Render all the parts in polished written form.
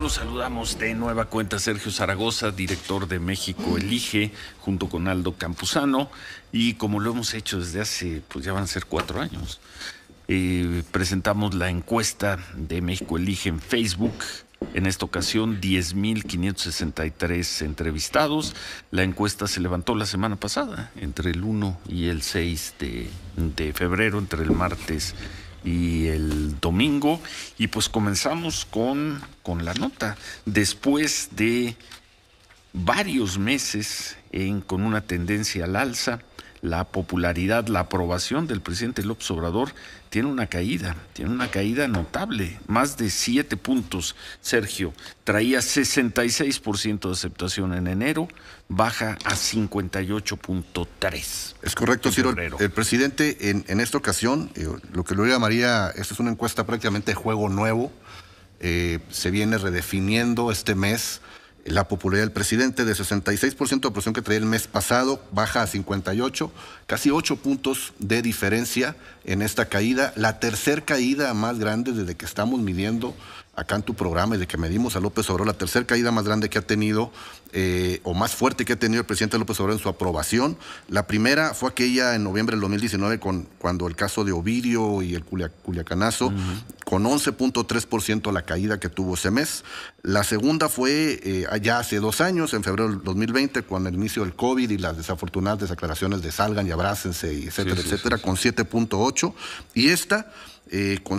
Los saludamos de nueva cuenta Sergio Zaragoza, director de México Elige, junto con Aldo Campuzano, y como lo hemos hecho desde hace, pues ya van a ser 4 años, presentamos la encuesta de México Elige en Facebook. En esta ocasión, 10,563 entrevistados. La encuesta se levantó la semana pasada, entre el 1 y el 6 de febrero, entre el martes y el domingo, y pues comenzamos con la nota. Después de varios meses con una tendencia al alza, la popularidad, la aprobación del presidente López Obrador tiene una caída notable, más de 7 puntos. Sergio, traía 66% de aceptación en enero, baja a 58.3. Es correcto, Ciro. El presidente en esta ocasión, lo que lo llamaría, esta es una encuesta prácticamente de juego nuevo, se viene redefiniendo este mes. La popularidad del presidente, de 66% de aprobación que traía el mes pasado, baja a 58, casi 8 puntos de diferencia en esta caída. La tercer caída más grande desde que estamos midiendo acá en tu programa y de que medimos a López Obrador, la tercer caída más grande que ha tenido, o más fuerte que ha tenido el presidente López Obrador en su aprobación. La primera fue aquella en noviembre del 2019, cuando el caso de Ovidio y el Culiacanazo, con 11.3% la caída que tuvo ese mes. La segunda fue ya hace 2 años, en febrero del 2020, con el inicio del COVID y las desafortunadas declaraciones de salgan y abrácense, y etcétera, con 7.8%. Y esta con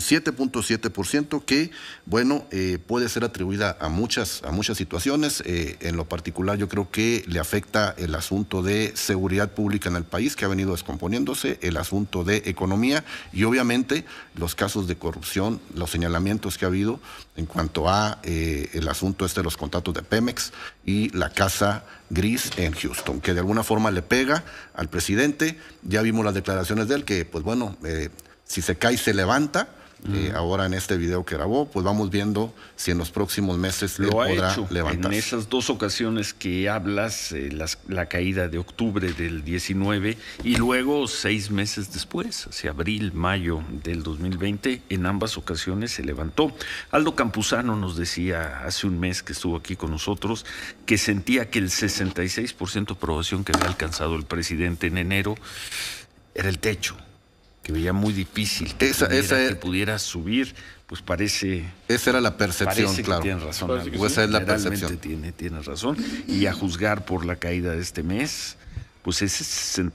7.7%, que, bueno, puede ser atribuida a muchas situaciones. En lo particular, yo creo que le afecta el asunto de seguridad pública en el país, que ha venido descomponiéndose, el asunto de economía y, obviamente, los casos de corrupción, los señalamientos que ha habido en cuanto a el asunto de los contratos de Pemex y la Casa Gris en Houston, que de alguna forma le pega al presidente. Ya vimos las declaraciones de él, que, pues bueno, si se cae, se levanta. Ahora en este video que grabó, pues vamos viendo si en los próximos meses él podrá levantarse. En esas 2 ocasiones que hablas, la caída de octubre del 19 y luego 6 meses después, hacia abril, mayo del 2020, en ambas ocasiones se levantó. Aldo Campuzano nos decía hace un mes que estuvo aquí con nosotros que sentía que el 66% de aprobación que había alcanzado el presidente en enero era el techo, que veía muy difícil que pudiera subir. Pues parece... Esa era la percepción, claro. Tiene razón. Esa es la percepción. Tiene razón. Y a juzgar por la caída de este mes, pues ese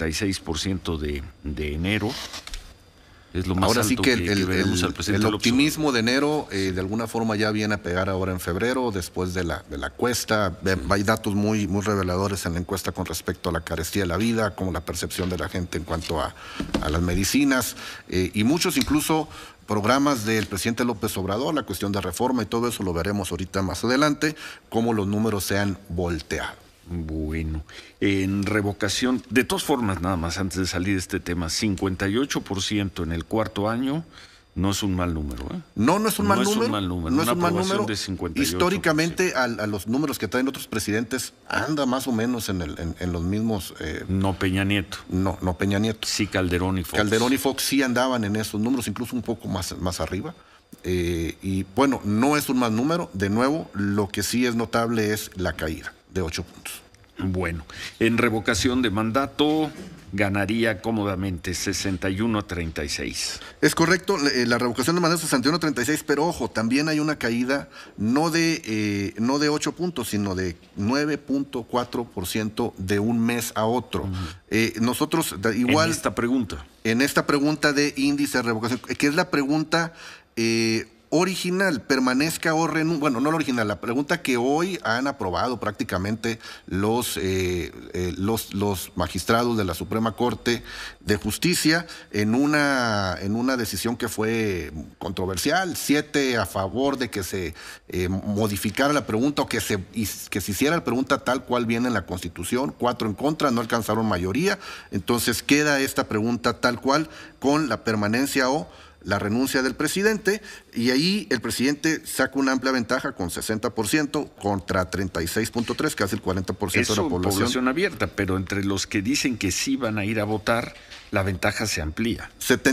66% de enero es lo más ahora alto sí que veremos al presidente el optimismo de enero de alguna forma ya viene a pegar ahora en febrero, después de la cuesta. Hay datos muy reveladores en la encuesta con respecto a la carestía de la vida, como la percepción de la gente en cuanto a las medicinas, y muchos incluso programas del presidente López Obrador, la cuestión de reforma y todo eso lo veremos ahorita más adelante, cómo los números se han volteado. Bueno, en revocación, de todas formas, nada más antes de salir de este tema, 58% en el cuarto año no es un mal número, ¿eh? No es un mal número. No es un mal número. No es un mal número. De 58%. Históricamente, a los números que traen otros presidentes, anda más o menos en los mismos. No Peña Nieto. No Peña Nieto. Sí, Calderón y Fox. Calderón y Fox sí andaban en esos números, incluso un poco más arriba. Y bueno, no es un mal número. De nuevo, lo que sí es notable es la caída de 8 puntos. Bueno, en revocación de mandato ganaría cómodamente 61-36. Es correcto, la revocación de mandato 61-36, pero ojo, también hay una caída no de 8 puntos, sino de 9.4% de un mes a otro. Nosotros igual... En esta pregunta de índice de revocación, que es la pregunta... original, permanezca o renuncie. Bueno, no la original, la pregunta que hoy han aprobado prácticamente los magistrados de la Suprema Corte de Justicia en una decisión que fue controversial, 7 a favor de que se modificara la pregunta o que se hiciera la pregunta tal cual viene en la Constitución, 4 en contra, no alcanzaron mayoría. Entonces queda esta pregunta tal cual con la permanencia o la renuncia del presidente, y ahí el presidente saca una amplia ventaja con 60% contra 36.3, casi el 40% de la población abierta, pero entre los que dicen que sí van a ir a votar, la ventaja se amplía.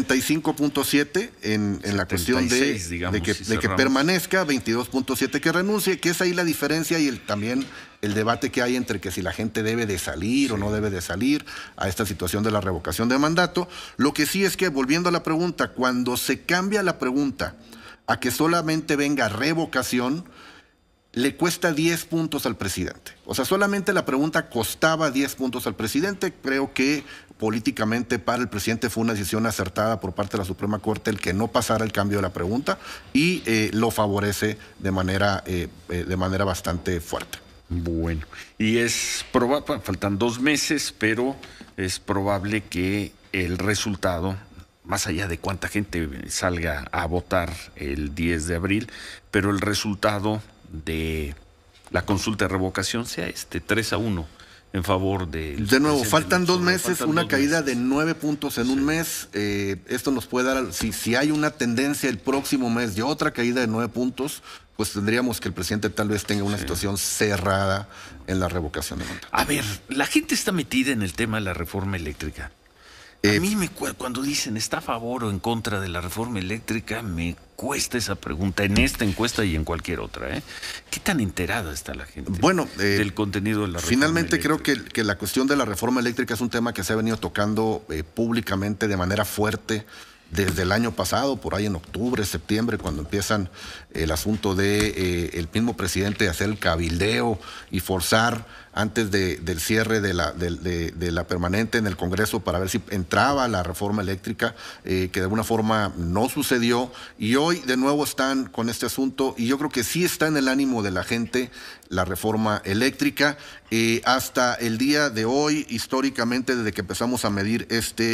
75.7 en la cuestión de que permanezca, 22.7 que renuncie, que es ahí la diferencia y también el debate que hay entre que si la gente debe de salir o no debe de salir a esta situación de la revocación de mandato. Lo que sí es que, volviendo a la pregunta, cuando se cambia la pregunta a que solamente venga revocación, le cuesta 10 puntos al presidente. O sea, solamente la pregunta costaba 10 puntos al presidente. Creo que políticamente para el presidente fue una decisión acertada por parte de la Suprema Corte el que no pasara el cambio de la pregunta, y lo favorece de manera bastante fuerte. Bueno, y es probable, faltan 2 meses, pero es probable que el resultado, más allá de cuánta gente salga a votar el 10 de abril, pero el resultado de la consulta de revocación sea 3-1 en favor del... De nuevo, faltan 2 meses, una caída de 9 puntos en un mes. Esto nos puede dar, si hay una tendencia el próximo mes de otra caída de 9 puntos, pues tendríamos que el presidente tal vez tenga una situación cerrada en la revocación de mandato. A ver, la gente está metida en el tema de la reforma eléctrica. A mí cuando dicen está a favor o en contra de la reforma eléctrica, me cuesta esa pregunta en esta encuesta y en cualquier otra. ¿Qué tan enterada está la gente del contenido de la reforma finalmente eléctrica? Creo que la cuestión de la reforma eléctrica es un tema que se ha venido tocando públicamente de manera fuerte desde el año pasado, por ahí en octubre, septiembre, cuando empiezan el asunto de el mismo presidente hacer el cabildeo y forzar antes del cierre de la permanente en el Congreso para ver si entraba la reforma eléctrica, que de alguna forma no sucedió, y hoy de nuevo están con este asunto, y yo creo que sí está en el ánimo de la gente la reforma eléctrica. Hasta el día de hoy, históricamente, desde que empezamos a medir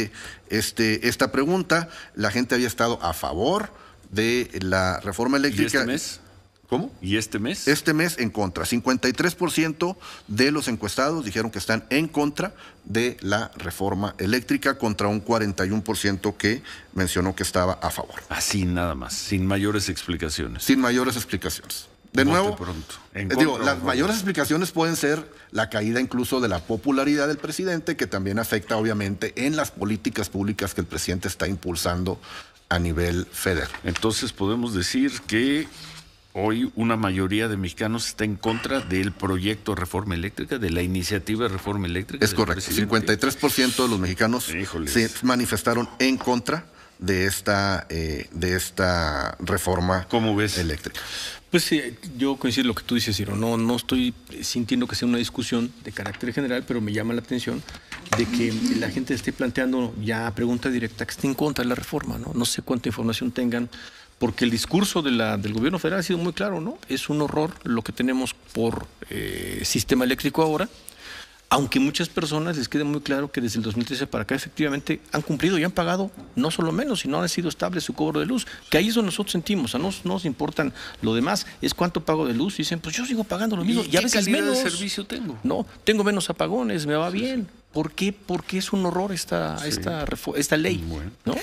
esta pregunta, la gente había estado a favor de la reforma eléctrica. ¿Y este mes? ¿Cómo? ¿Y este mes? Este mes en contra. 53% de los encuestados dijeron que están en contra de la reforma eléctrica, contra un 41% que mencionó que estaba a favor. Así nada más, sin mayores explicaciones. Sin mayores explicaciones. De nuevo, las mayores explicaciones pueden ser la caída incluso de la popularidad del presidente, que también afecta obviamente en las políticas públicas que el presidente está impulsando a nivel federal. Entonces podemos decir que hoy una mayoría de mexicanos está en contra del proyecto de reforma eléctrica, de la iniciativa de reforma eléctrica. Es correcto, 53% de los mexicanos se manifestaron en contra de esta reforma eléctrica. Pues sí, yo coincido en lo que tú dices, Ciro. No estoy sintiendo que sea una discusión de carácter general, pero me llama la atención de que la gente esté planteando ya a pregunta directa que esté en contra de la reforma, ¿no? No sé cuánta información tengan, porque el discurso del gobierno federal ha sido muy claro, ¿no? Es un horror lo que tenemos por sistema eléctrico ahora, aunque muchas personas les quede muy claro que desde el 2013 para acá efectivamente han cumplido y han pagado no solo menos, sino han sido estable su cobro de luz, que ahí es donde nosotros sentimos, no nos importan lo demás, es cuánto pago de luz, y dicen, pues yo sigo pagando lo mismo, y a veces menos de servicio tengo. No, tengo menos apagones, me va bien. ¿Por qué? Porque es un horror esta ley, bueno, ¿no?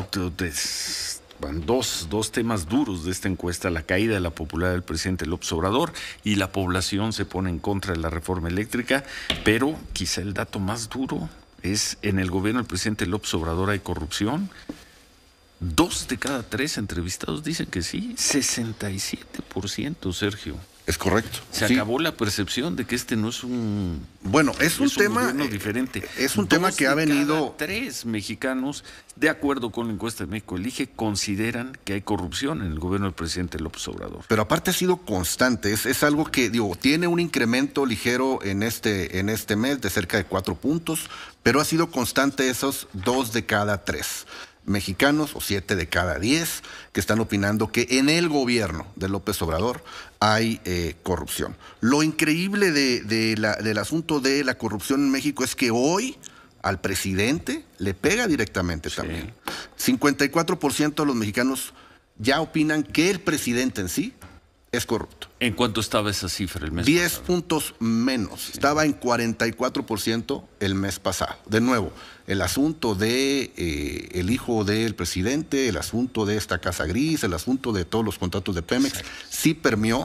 Van dos temas duros de esta encuesta: la caída de la popularidad del presidente López Obrador, y la población se pone en contra de la reforma eléctrica. Pero quizá el dato más duro es: en el gobierno del presidente López Obrador hay corrupción. 2 de cada 3 entrevistados dicen que sí. 67%, Sergio. Es correcto. Se acabó la percepción de que este no es un... Bueno, es un tema diferente. Es un tema que ha venido... 3 mexicanos, de acuerdo con la encuesta de México Elige, consideran que hay corrupción en el gobierno del presidente López Obrador. Pero aparte ha sido constante. Es algo que, tiene un incremento ligero en este mes de cerca de 4 puntos, pero ha sido constante esos 2 de cada 3 mexicanos, o 7 de cada 10, que están opinando que en el gobierno de López Obrador hay corrupción. Lo increíble del asunto de la corrupción en México es que hoy al presidente le pega directamente también. 54% de los mexicanos ya opinan que el presidente en sí es corrupto. ¿En cuánto estaba esa cifra el mes 10 pasado? puntos menos. Sí. Estaba en 44% el mes pasado. De nuevo, el asunto de el hijo del presidente, el asunto de esta casa gris, el asunto de todos los contratos de Pemex, exacto, sí permeó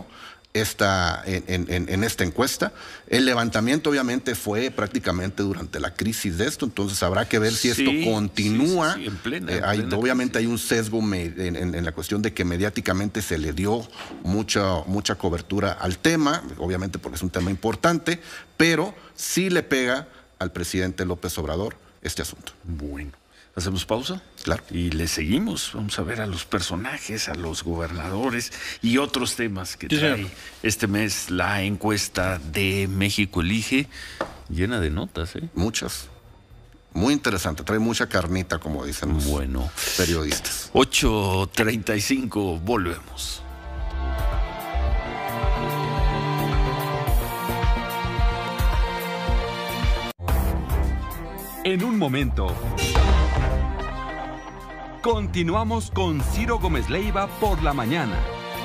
en esta encuesta. El levantamiento obviamente fue prácticamente durante la crisis de esto, entonces habrá que ver si esto continúa. Sí, en plena obviamente hay un sesgo en la cuestión de que mediáticamente se le dio mucha cobertura al tema, obviamente porque es un tema importante, pero sí le pega al presidente López Obrador este asunto. Bueno. ¿Hacemos pausa? Claro. Y le seguimos. Vamos a ver a los personajes, a los gobernadores y otros temas que trae este mes la encuesta de México Elige, llena de notas, ¿eh? Muchas. Muy interesante. Trae mucha carnita, como dicen los periodistas. 8:35, volvemos. En un momento, continuamos con Ciro Gómez Leiva por la mañana.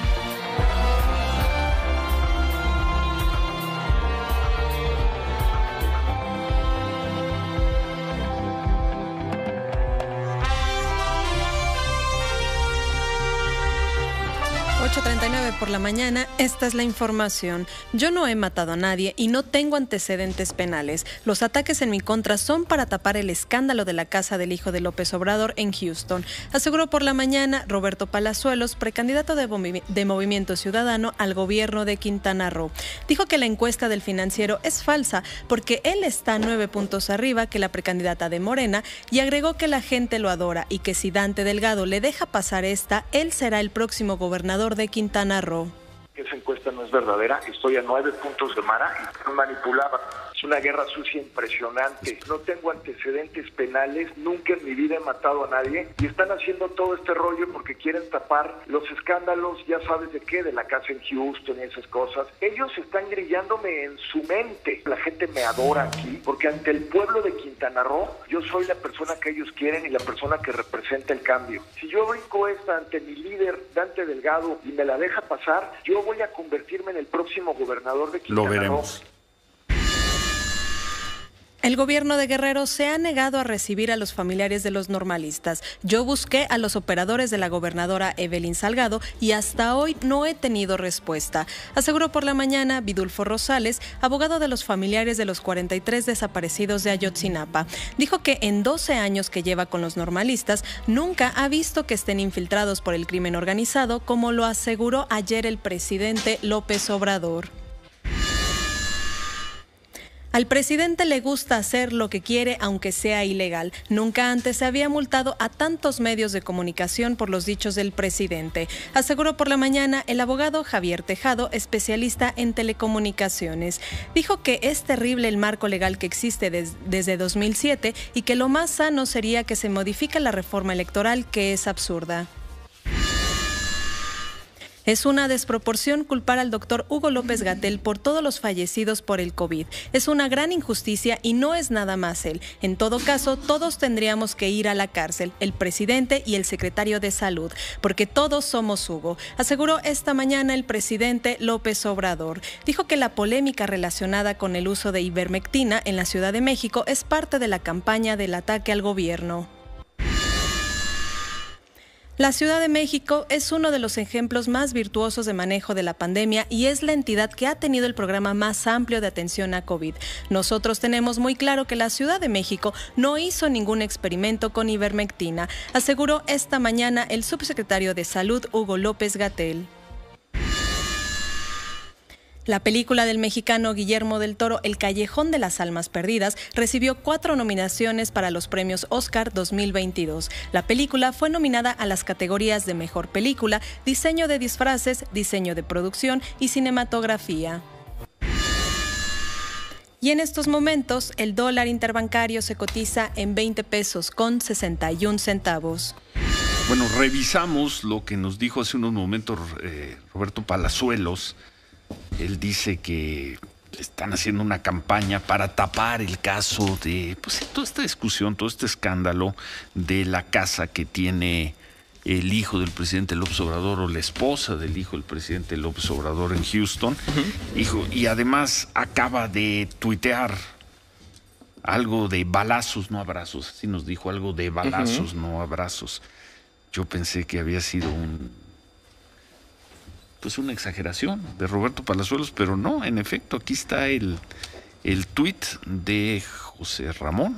Por la mañana, esta es la información. Yo no he matado a nadie y no tengo antecedentes penales. Los ataques en mi contra son para tapar el escándalo de la casa del hijo de López Obrador en Houston, aseguró por la mañana Roberto Palazuelos, precandidato de Movimiento Ciudadano al gobierno de Quintana Roo. Dijo que la encuesta del Financiero es falsa porque él está 9 puntos arriba que la precandidata de Morena y agregó que la gente lo adora y que si Dante Delgado le deja pasar esta, él será el próximo gobernador de Quintana Roo. Esa encuesta no es verdadera, estoy a 9 puntos de Mara y manipulaba. Es una guerra sucia impresionante. No tengo antecedentes penales, nunca en mi vida he matado a nadie y están haciendo todo este rollo porque quieren tapar los escándalos, ya sabes de qué, de la casa en Houston y esas cosas. Ellos están grillándome en su mente. La gente me adora aquí porque ante el pueblo de Quintana Roo yo soy la persona que ellos quieren y la persona que representa el cambio. Si yo brinco esta ante mi líder Dante Delgado y me la deja pasar, yo voy a convertirme en el próximo gobernador de Quintana Roo. Lo veremos. El gobierno de Guerrero se ha negado a recibir a los familiares de los normalistas. Yo busqué a los operadores de la gobernadora Evelyn Salgado y hasta hoy no he tenido respuesta, aseguró por la mañana Vidulfo Rosales, abogado de los familiares de los 43 desaparecidos de Ayotzinapa. Dijo que en 12 años que lleva con los normalistas nunca ha visto que estén infiltrados por el crimen organizado, como lo aseguró ayer el presidente López Obrador. Al presidente le gusta hacer lo que quiere aunque sea ilegal. Nunca antes se había multado a tantos medios de comunicación por los dichos del presidente, aseguró por la mañana el abogado Javier Tejado, especialista en telecomunicaciones. Dijo que es terrible el marco legal que existe desde 2007 y que lo más sano sería que se modifique la reforma electoral, que es absurda. Es una desproporción culpar al doctor Hugo López-Gatell por todos los fallecidos por el COVID. Es una gran injusticia y no es nada más él. En todo caso, todos tendríamos que ir a la cárcel, el presidente y el secretario de Salud, porque todos somos Hugo, aseguró esta mañana el presidente López Obrador. Dijo que la polémica relacionada con el uso de ivermectina en la Ciudad de México es parte de la campaña del ataque al gobierno. La Ciudad de México es uno de los ejemplos más virtuosos de manejo de la pandemia y es la entidad que ha tenido el programa más amplio de atención a COVID. Nosotros tenemos muy claro que la Ciudad de México no hizo ningún experimento con ivermectina, aseguró esta mañana el subsecretario de Salud, Hugo López-Gatell. La película del mexicano Guillermo del Toro, El Callejón de las Almas Perdidas, recibió 4 nominaciones para los premios Oscar 2022. La película fue nominada a las categorías de Mejor Película, Diseño de Disfraces, Diseño de Producción y Cinematografía. Y en estos momentos, el dólar interbancario se cotiza en 20 pesos con 61 centavos. Bueno, revisamos lo que nos dijo hace unos momentos Roberto Palazuelos. Él dice que están haciendo una campaña para tapar el caso de toda esta discusión, todo este escándalo de la casa que tiene el hijo del presidente López Obrador o la esposa del hijo del presidente López Obrador en Houston. Y además acaba de tuitear algo de balazos, no abrazos. Así nos dijo, algo de balazos, no abrazos. Yo pensé que había sido una exageración de Roberto Palazuelos, pero no, en efecto, aquí está el tuit de José Ramón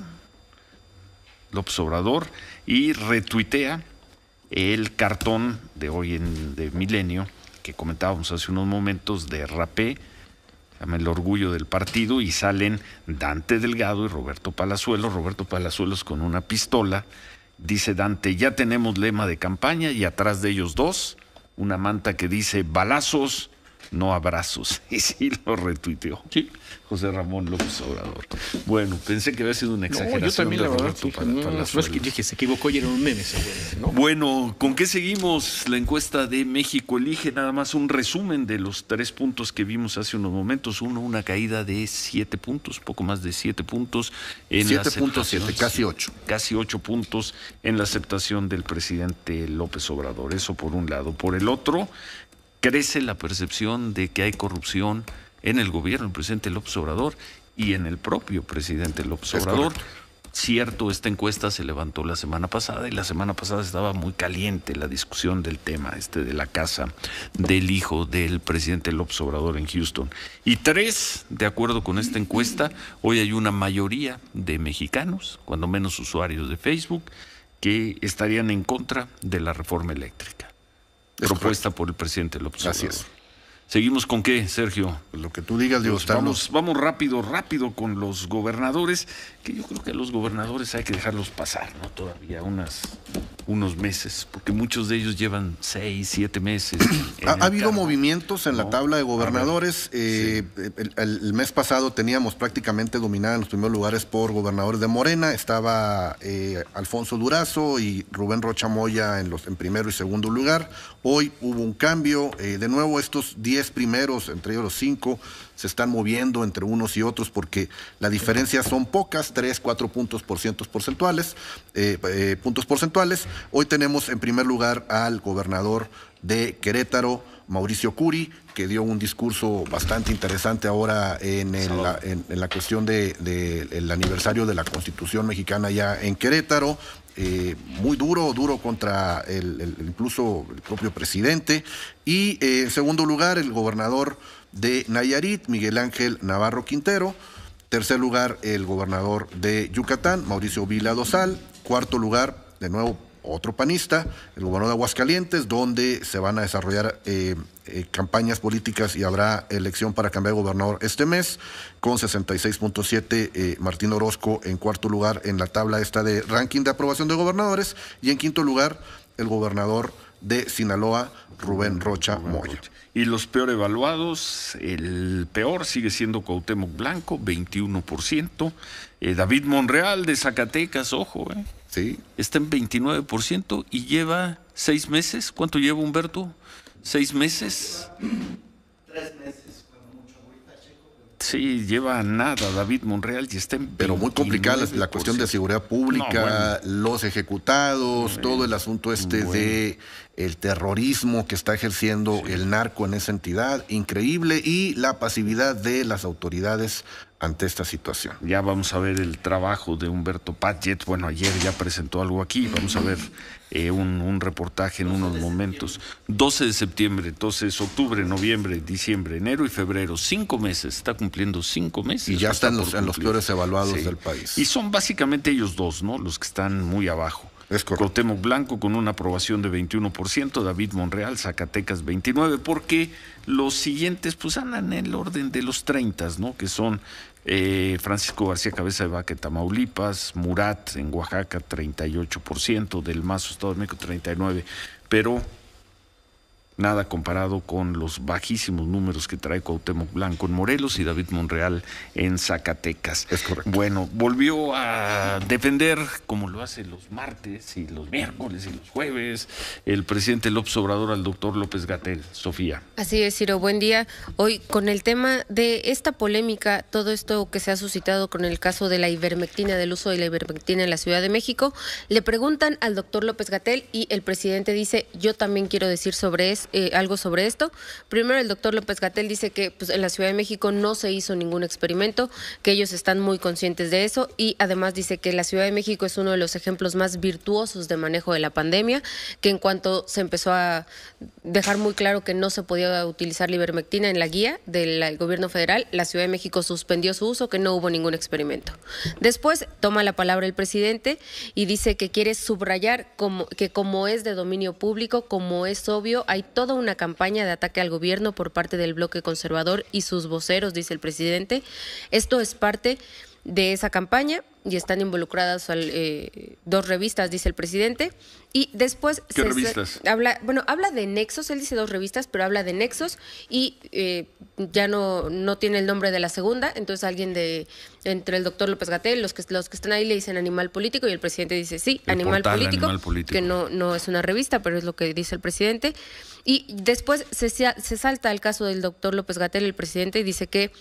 López Obrador y retuitea el cartón de hoy de Milenio que comentábamos hace unos momentos de Rapé, el orgullo del partido, y salen Dante Delgado y Roberto Palazuelos con una pistola. Dice Dante, ya tenemos lema de campaña, y atrás de ellos dos, una manta que dice balazos, no abrazos. Y sí lo retuiteó. Sí. José Ramón López Obrador. Bueno, pensé que había sido una exageración. No, yo también, la verdad, Palazuelos. dije, se equivocó y era un meme, seguramente, ¿no? Bueno, ¿con qué seguimos? La encuesta de México Elige, nada más un resumen de los 3 puntos que vimos hace unos momentos. Una caída de 7 puntos, poco más de 7 puntos. 7.7, casi 8. Casi 8 puntos en la aceptación del presidente López Obrador. Eso por un lado. Por el otro, crece la percepción de que hay corrupción en el gobierno del presidente López Obrador y en el propio presidente López Obrador. Cierto, esta encuesta se levantó la semana pasada, y la semana pasada estaba muy caliente la discusión del tema de la casa del hijo del presidente López Obrador en Houston. Y 3, de acuerdo con esta encuesta, hoy hay una mayoría de mexicanos, cuando menos usuarios de Facebook, que estarían en contra de la reforma eléctrica propuesta por el presidente López Obrador. Así es. ¿Seguimos con qué, Sergio? Pues lo que tú digas, Diego, Vamos rápido con los gobernadores, que yo creo que a los gobernadores hay que dejarlos pasar, ¿no? Todavía unos meses, porque muchos de ellos llevan 6, 7 meses. Ha habido movimientos en la tabla de gobernadores. El mes pasado teníamos prácticamente dominada en los primeros lugares por gobernadores de Morena. Estaba Alfonso Durazo y Rubén Rocha Moya en primero y segundo lugar. Hoy hubo un cambio. De nuevo, estos 10 primeros, entre ellos los 5, se están moviendo entre unos y otros porque la diferencia son pocas, 3, 4 puntos porcentuales. Hoy tenemos en primer lugar al gobernador de Querétaro, Mauricio Curi, que dio un discurso bastante interesante ahora en la cuestión del aniversario de la Constitución mexicana ya en Querétaro. Muy duro contra incluso el propio presidente. Y en segundo lugar, el gobernador de Nayarit, Miguel Ángel Navarro Quintero. Tercer lugar, el gobernador de Yucatán, Mauricio Vila Dosal. Cuarto lugar, de nuevo, otro panista, el gobernador de Aguascalientes, donde se van a desarrollar campañas políticas y habrá elección para cambiar de gobernador este mes, con 66.7, Martín Orozco en cuarto lugar en la tabla esta de ranking de aprobación de gobernadores, y en quinto lugar, el gobernador de Sinaloa, Rubén Rocha Moya. Y los peor evaluados, el peor sigue siendo Cuauhtémoc Blanco, 21%. David Monreal de Zacatecas, ojo, Sí. Está en 29% y lleva 6 meses. ¿Cuánto lleva, Humberto? ¿6 meses? 3 meses, cuando mucho. Ahorita checo. Sí, lleva nada David Monreal y está en 29%. Pero muy complicada la cuestión de seguridad pública, los ejecutados, todo el asunto de el terrorismo que está ejerciendo el narco en esa entidad, increíble, y la pasividad de las autoridades ante esta situación. Ya vamos a ver el trabajo de Humberto Padgett. Bueno, ayer ya presentó algo aquí. Vamos a ver un reportaje en unos momentos. 12 de septiembre, entonces octubre, noviembre, diciembre, enero y febrero. 5 meses, está cumpliendo 5 meses. Y ya están en los peores evaluados del país. Y son básicamente ellos dos, ¿no? Los que están muy abajo. Es correcto. Cuauhtémoc Blanco con una aprobación de 21%, David Monreal, Zacatecas 29%, porque los siguientes pues andan en el orden de los 30, ¿no? Que son Francisco García Cabeza de Vaca, Tamaulipas, Murat en Oaxaca 38%, Del Mazo, Estado de México 39%, pero Nada comparado con los bajísimos números que trae Cuauhtémoc Blanco en Morelos y David Monreal en Zacatecas. Es correcto. Bueno, volvió a defender, como lo hace los martes y los miércoles y los jueves, el presidente López Obrador al doctor López-Gatell. Sofía. Así es, Ciro, buen día. Hoy con el tema de esta polémica, todo esto que se ha suscitado con el caso de la ivermectina, del uso de la ivermectina en la Ciudad de México, le preguntan al doctor López-Gatell y el presidente dice, yo también quiero decir algo sobre esto. Primero, el doctor López-Gatell dice que pues, en la Ciudad de México no se hizo ningún experimento, que ellos están muy conscientes de eso y además dice que la Ciudad de México es uno de los ejemplos más virtuosos de manejo de la pandemia, que en cuanto se empezó a dejar muy claro que no se podía utilizar la ivermectina en la guía del gobierno federal, la Ciudad de México suspendió su uso, que no hubo ningún experimento. Después toma la palabra el presidente y dice que quiere subrayar que como es de dominio público, como es obvio, hay toda una campaña de ataque al gobierno por parte del bloque conservador y sus voceros, dice el presidente. Esto es parte de esa campaña y están involucradas dos revistas, dice el presidente. Y después ¿Qué revistas? Habla de Nexos, él dice dos revistas, pero habla de Nexos y ya no tiene el nombre de la segunda, entonces alguien entre el doctor López-Gatell, los que están ahí le dicen Animal Político y el presidente dice sí, Animal Político, que no es una revista, pero es lo que dice el presidente. Y después se salta al caso del doctor López-Gatell, el presidente, y dice que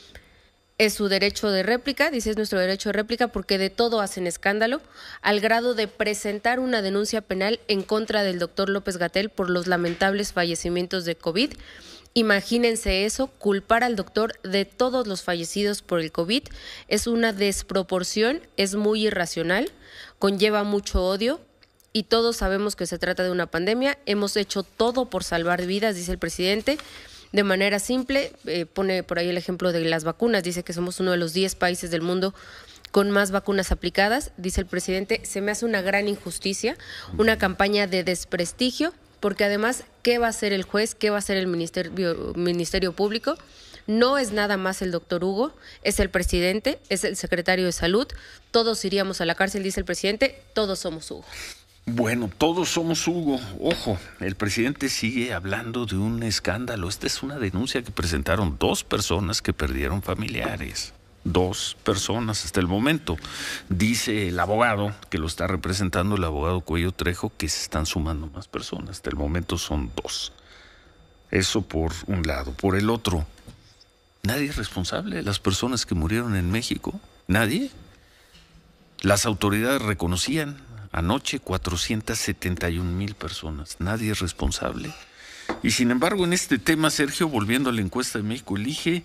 es su derecho de réplica, dice es nuestro derecho de réplica porque de todo hacen escándalo, al grado de presentar una denuncia penal en contra del doctor López-Gatell por los lamentables fallecimientos de COVID. Imagínense eso, culpar al doctor de todos los fallecidos por el COVID es una desproporción, es muy irracional, conlleva mucho odio y todos sabemos que se trata de una pandemia, hemos hecho todo por salvar vidas, dice el presidente. De manera simple, pone por ahí el ejemplo de las vacunas, dice que somos uno de los 10 países del mundo con más vacunas aplicadas, dice el presidente, se me hace una gran injusticia, una campaña de desprestigio, porque además, ¿qué va a hacer el juez? ¿Qué va a hacer el Ministerio Público? No es nada más el doctor Hugo, es el presidente, es el secretario de Salud, todos iríamos a la cárcel, dice el presidente, todos somos Hugo. Bueno, todos somos Hugo. Ojo, el presidente sigue hablando de un escándalo. Esta es una denuncia que presentaron 2 personas que perdieron familiares. 2 personas hasta el momento. Dice el abogado que lo está representando, el abogado Cuello Trejo, que se están sumando más personas. Hasta el momento son 2. Eso por un lado. Por el otro, nadie es responsable de las personas que murieron en México. Nadie. Las autoridades reconocían anoche 471,000 personas. Nadie es responsable. Y sin embargo, en este tema, Sergio, volviendo a la encuesta de México Elige,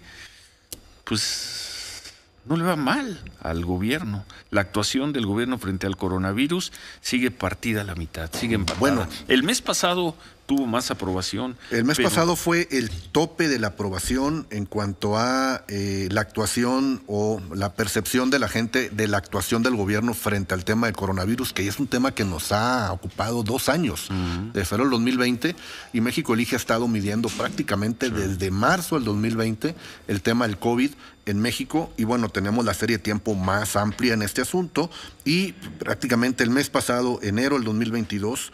pues no le va mal al gobierno. La actuación del gobierno frente al coronavirus sigue partida a la mitad, sigue empatada. Bueno, el mes pasado tuvo más aprobación. El mes pasado fue el tope de la aprobación en cuanto a la actuación o la percepción de la gente de la actuación del gobierno frente al tema del coronavirus, que es un tema que nos ha ocupado 2 años, de febrero del 2020, y México Elige ha estado midiendo prácticamente desde marzo del 2020 el tema del COVID en México, y bueno, tenemos la serie de tiempo más amplia en este asunto, y prácticamente el mes pasado, enero del 2022,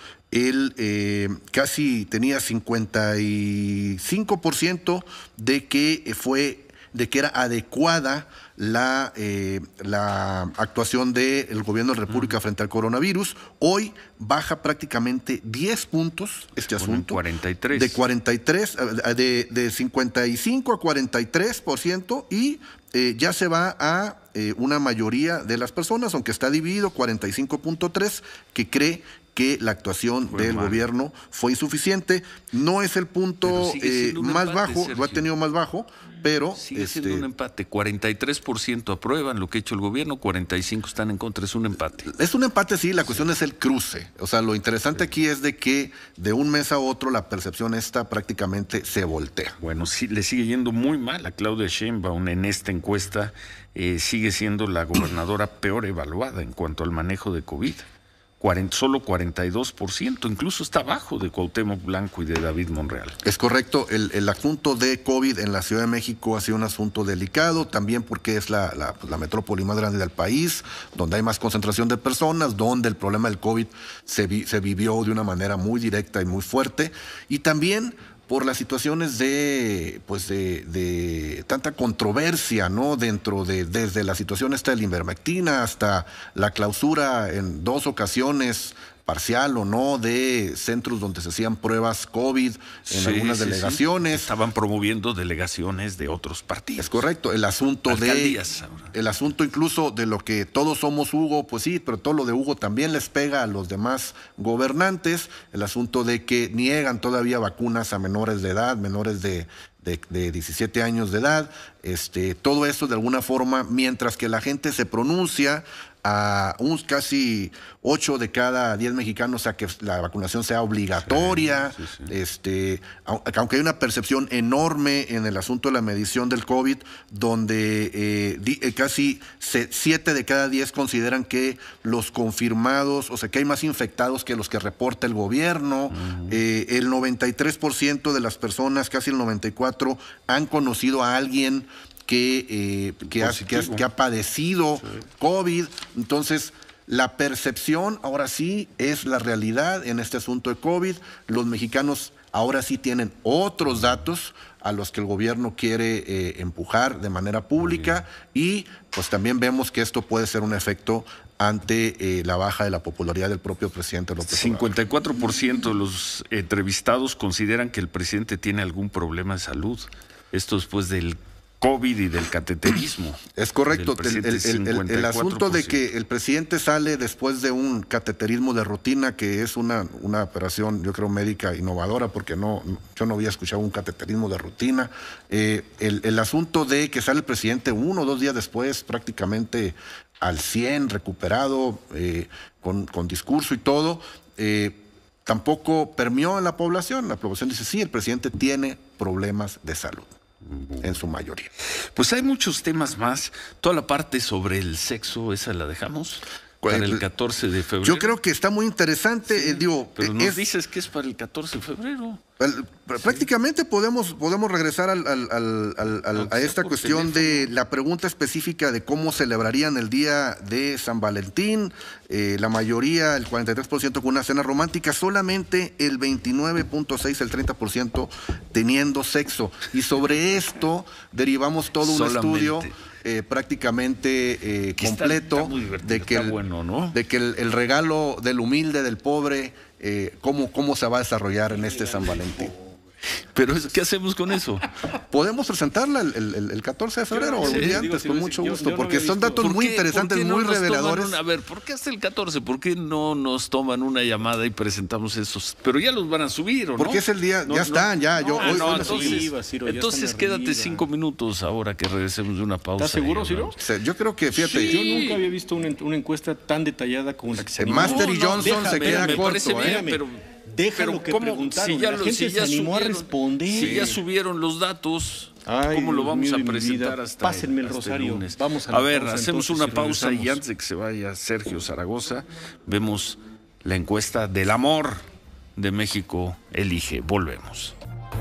él casi tenía 55% de que era adecuada la actuación del gobierno de la República frente al coronavirus. Hoy baja prácticamente 10 puntos este asunto. 43. De 55 a 43%, y ya se va a una mayoría de las personas, aunque está dividido, 45.3, que cree que la actuación del gobierno fue insuficiente. No es el punto más bajo, Sergio. Lo ha tenido más bajo, pero sigue siendo un empate. 43% aprueban lo que ha hecho el gobierno, 45% están en contra. Es un empate. Es un empate, sí. La cuestión es el cruce. O sea, lo interesante aquí es de que de un mes a otro la percepción esta prácticamente se voltea. Bueno, sí, le sigue yendo muy mal a Claudia Sheinbaum en esta encuesta. Sigue siendo la gobernadora peor evaluada en cuanto al manejo de COVID. Solo 42%, incluso está abajo de Cuauhtémoc Blanco y de David Monreal. Es correcto, el asunto de COVID en la Ciudad de México ha sido un asunto delicado, también porque es la metrópoli más grande del país, donde hay más concentración de personas, donde el problema del COVID se vivió de una manera muy directa y muy fuerte, y también por las situaciones de tanta controversia, ¿no? Desde la situación esta de la ivermectina hasta la clausura en 2 ocasiones, parcial o no, de centros donde se hacían pruebas COVID en algunas delegaciones. Estaban promoviendo delegaciones de otros partidos. Es correcto. El asunto Alcaldías ahora. el asunto incluso de lo que todos somos Hugo, pues sí, pero todo lo de Hugo también les pega a los demás gobernantes. El asunto de que niegan todavía vacunas a menores de edad, menores de 17 años de edad. Todo eso de alguna forma, mientras que la gente se pronuncia a casi 8 de cada 10 mexicanos a que la vacunación sea obligatoria. Aunque hay una percepción enorme en el asunto de la medición del COVID, donde casi 7 de cada 10 consideran que los confirmados, o sea, que hay más infectados que los que reporta el gobierno. El 93% de las personas, casi el 94%, han conocido a alguien que ha padecido COVID. Entonces, la percepción ahora sí es la realidad en este asunto de COVID. Los mexicanos ahora sí tienen otros datos a los que el gobierno quiere empujar de manera pública, y pues también vemos que esto puede ser un efecto ante la baja de la popularidad del propio presidente López Obrador. 54% de los entrevistados consideran que el presidente tiene algún problema de salud. Esto después del COVID y del cateterismo. Es correcto. El asunto de que el presidente sale después de un cateterismo de rutina, que es una operación, yo creo, médica innovadora, porque yo no había escuchado un cateterismo de rutina. El asunto de que sale el presidente 1 o 2 días después, prácticamente al 100, recuperado, con discurso y todo, tampoco permeó en la población. La población dice, sí, el presidente tiene problemas de salud. En su mayoría. Pues hay muchos temas más. Toda la parte sobre el sexo, esa la dejamos para el 14 de febrero. Yo creo que está muy interesante. Pero nos dices que es para el 14 de febrero. Prácticamente podemos regresar a esta cuestión de la pregunta específica de cómo celebrarían el día de San Valentín. La mayoría, el 43%, con una cena romántica, solamente el 29.6%, el 30% teniendo sexo. Y sobre esto derivamos todo un estudio prácticamente completo de que el regalo del humilde, del pobre, cómo se va a desarrollar en este San Valentín. Pero ¿qué hacemos con eso? Podemos presentarla el 14 de febrero o el día antes, con mucho gusto, porque son datos muy interesantes, muy reveladores. A ver, ¿por qué hasta el 14? ¿Por qué no nos toman una llamada y presentamos esos? Pero ya los van a subir, ¿o no? Porque es el día, ya están, ya. Entonces quédate 5 minutos ahora que regresemos de una pausa. ¿Estás seguro, Ciro? Yo creo que, fíjate. Yo nunca había visto una encuesta tan detallada como la que se animó. Master y Johnson se queda corto, pero déjalo que preguntaron, la gente se animó a responder. Si ya subieron los datos, ¿cómo lo vamos a presentar hasta Pásenme el rosario. lunes? Vamos a ver, hacemos una pausa y antes de que se vaya Sergio Zaragoza, vemos la encuesta del amor de México Elige. Volvemos.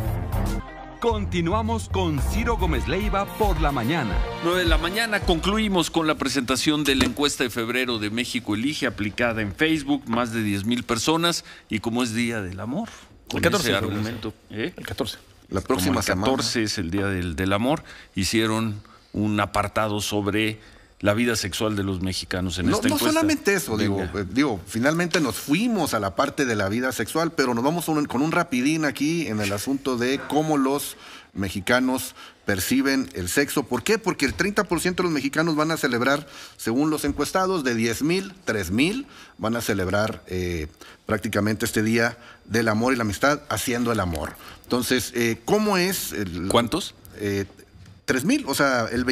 Continuamos con Ciro Gómez Leiva por la mañana. 9 de la mañana, concluimos con la presentación de la encuesta de febrero de México Elige, aplicada en Facebook, más de 10,000 personas, y como es Día del Amor, con el 14 ese argumento. El 14. La próxima semana. El 14 es el Día del Amor, hicieron un apartado sobre la vida sexual de los mexicanos en esta encuesta. No solamente eso, digo, finalmente nos fuimos a la parte de la vida sexual, pero nos vamos con un rapidín aquí en el asunto de cómo los mexicanos perciben el sexo. ¿Por qué? Porque el 30% de los mexicanos van a celebrar, según los encuestados, de 10,000, 3,000 van a celebrar prácticamente este Día del Amor y la Amistad, haciendo el amor. Entonces, ¿cómo es? ¿Cuántos? 3,000, o sea, el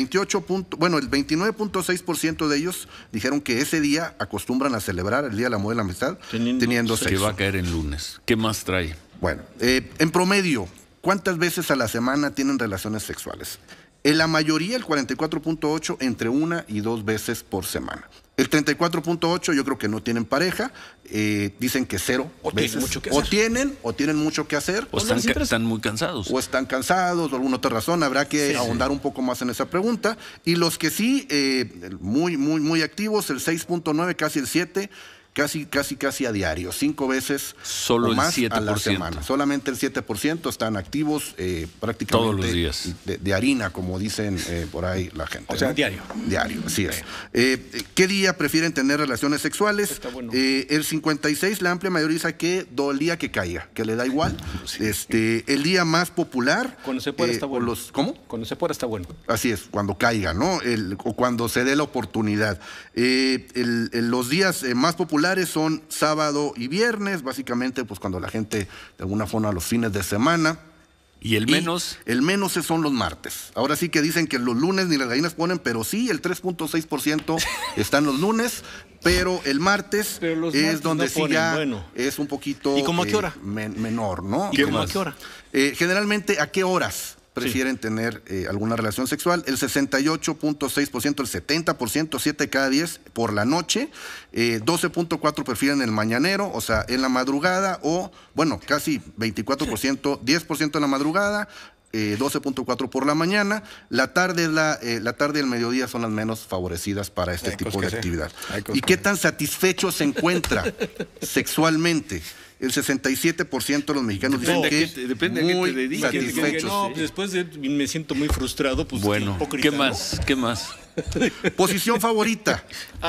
29.6% de ellos dijeron que ese día acostumbran a celebrar el Día del Amor y la Amistad teniendo sexo. Que va a caer en lunes. ¿Qué más trae? Bueno, en promedio, ¿cuántas veces a la semana tienen relaciones sexuales? En la mayoría, el 44.8%, entre 1 y 2 veces por semana. El 34.8% yo creo que no tienen pareja, dicen que 0 veces. O tienen mucho que hacer. O están muy cansados. O están cansados, o alguna otra razón. Habrá que ahondar un poco más en esa pregunta. Y los que sí, muy activos, el 6.9%, casi el 7%, casi a diario, 5 veces Solo o el más 7%. a la semana. Solamente el 7% están activos prácticamente todos los días. De harina, como dicen por ahí la gente. O sea, ¿no? diario. Diario, así es. ¿Qué día prefieren tener relaciones sexuales? Está bueno. El 56, la amplia mayoría dice que el día que caiga, que le da igual. El día más popular. Cuando se pueda está bueno. ¿Cómo? Cuando se pueda está bueno. Así es, cuando caiga, ¿no? O cuando se dé la oportunidad. Los días más populares son sábado y viernes, básicamente, pues cuando la gente, de alguna forma, los fines de semana. ¿Y el menos? El menos son los martes. Ahora sí que dicen que los lunes ni las gallinas ponen, pero sí, el 3.6% están los lunes, pero el martes es donde no sí ponen, ya bueno. es un poquito ¿Y cómo a qué hora? menor, ¿no? ¿Y cómo a qué hora? Generalmente, ¿a qué horas prefieren tener alguna relación sexual? El 68.6%, el 70%, 7 de cada 10 por la noche, 12.4% prefieren el mañanero, o sea, en la madrugada, o bueno, casi 24%, 10% en la madrugada, 12.4% por la mañana. La tarde y el mediodía son las menos favorecidas para este tipo de actividad. ¿Y qué tan satisfecho se encuentra sexualmente? El 67% de los mexicanos dicen que depende a qué te dediques. satisfechos. No, pues después me siento muy frustrado. Pues, Bueno, hipócrita, ¿qué ¿no? más? ¿Qué más? Posición favorita,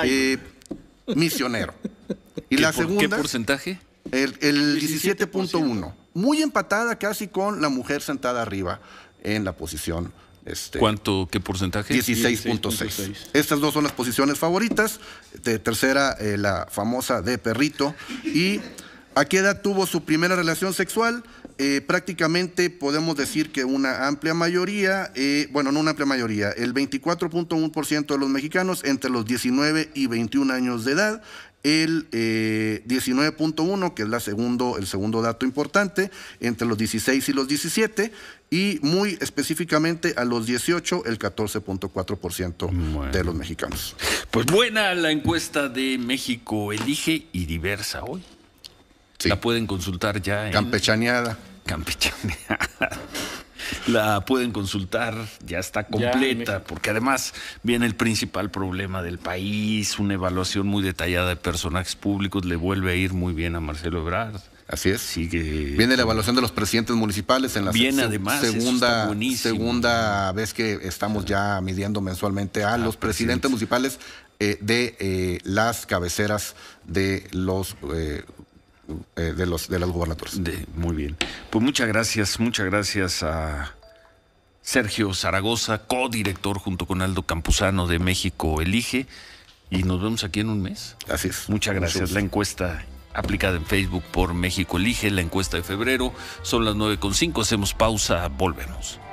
misionero. Y la segunda, ¿Qué porcentaje? el 17.1. Muy empatada casi con la mujer sentada arriba en la posición. ¿Qué porcentaje? 16.6. Estas dos son las posiciones favoritas. De tercera, la famosa de perrito. ¿Y a qué edad tuvo su primera relación sexual? Prácticamente podemos decir que una amplia mayoría, no una amplia mayoría, el 24.1% de los mexicanos entre los 19 y 21 años de edad, el 19.1%, que es el segundo dato importante, entre los 16 y los 17, y muy específicamente a los 18, el 14.4% de los mexicanos. Pues buena la encuesta de México Elige y diversa hoy. Sí. La pueden consultar ya en Campechaneada. La pueden consultar, ya está completa, porque además viene el principal problema del país, una evaluación muy detallada de personajes públicos, le vuelve a ir muy bien a Marcelo Ebrard. Así es. Sigue. Viene la evaluación de los presidentes municipales en la segunda vez que estamos ya midiendo mensualmente a los presidentes municipales de las cabeceras de las gubernaturas. Muy bien. Pues muchas gracias a Sergio Zaragoza, codirector junto con Aldo Campuzano de México Elige, y nos vemos aquí en un mes. Así es. Muchas gracias. La encuesta aplicada en Facebook por México Elige, la encuesta de febrero, son las 9:05, hacemos pausa, volvemos.